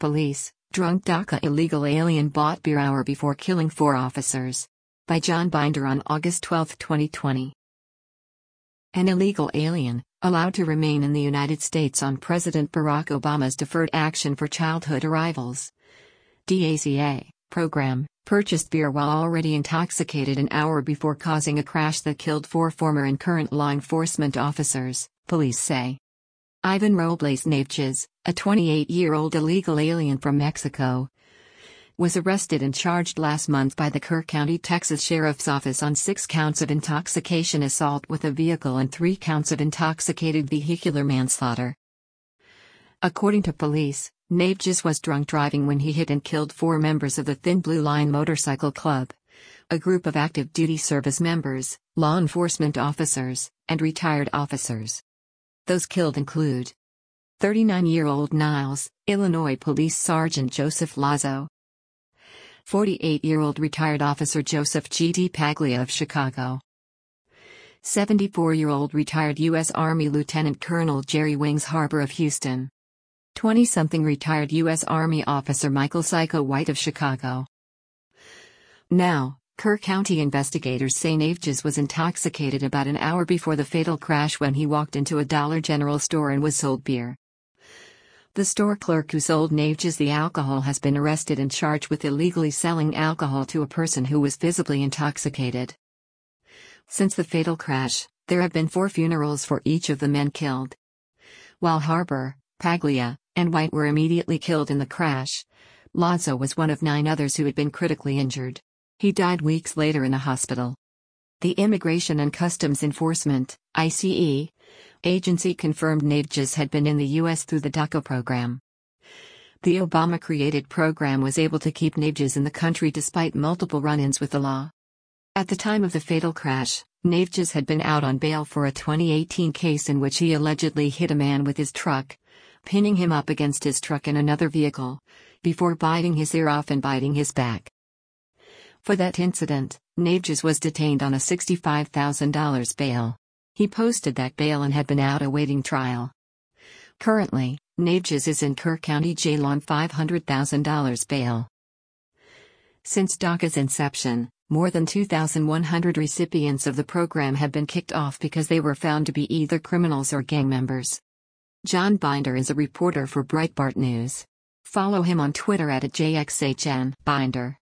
Police, drunk DACA illegal alien bought beer hour before killing 4 officers. By John Binder on August 12, 2020. An illegal alien, allowed to remain in the United States on President Barack Obama's Deferred Action for Childhood Arrivals (DACA) program, purchased beer while already intoxicated an hour before causing a crash that killed 4 former and current law enforcement officers, police say. Ivan Robles Neves, a 28-year-old illegal alien from Mexico, was arrested and charged last month by the Kerr County, Texas Sheriff's Office on 6 counts of intoxication assault with a vehicle and 3 counts of intoxicated vehicular manslaughter. According to police, Neves was drunk driving when he hit and killed 4 members of the Thin Blue Line Motorcycle Club, a group of active duty service members, law enforcement officers, and retired officers. Those killed include 39-year-old Niles, Illinois Police Sergeant Joseph Lazo, 48-year-old retired officer Joseph G. Paglia of Chicago, 74-year-old retired U.S. Army Lieutenant Colonel Jerry Wings Harbor of Houston, 20-something retired U.S. Army officer Michael Psycho White of Chicago. Now, Kerr County investigators say Neves was intoxicated about an hour before the fatal crash when he walked into a Dollar General store and was sold beer. The store clerk who sold Neves the alcohol has been arrested and charged with illegally selling alcohol to a person who was visibly intoxicated. Since the fatal crash, there have been 4 funerals for each of the men killed. While Harbor, Paglia, and White were immediately killed in the crash, Lazo was one of 9 others who had been critically injured. He died weeks later in a hospital. The Immigration and Customs Enforcement (ICE) agency confirmed Neves had been in the U.S. through the DACA program. The Obama-created program was able to keep Neves in the country despite multiple run-ins with the law. At the time of the fatal crash, Neves had been out on bail for a 2018 case in which he allegedly hit a man with his truck, pinning him up against his truck in another vehicle, before biting his ear off and biting his back. For that incident, Neves was detained on a $65,000 bail. He posted that bail and had been out awaiting trial. Currently, Neves is in Kerr County Jail on $500,000 bail. Since DACA's inception, more than 2,100 recipients of the program have been kicked off because they were found to be either criminals or gang members. John Binder is a reporter for Breitbart News. Follow him on Twitter @JXHN Binder.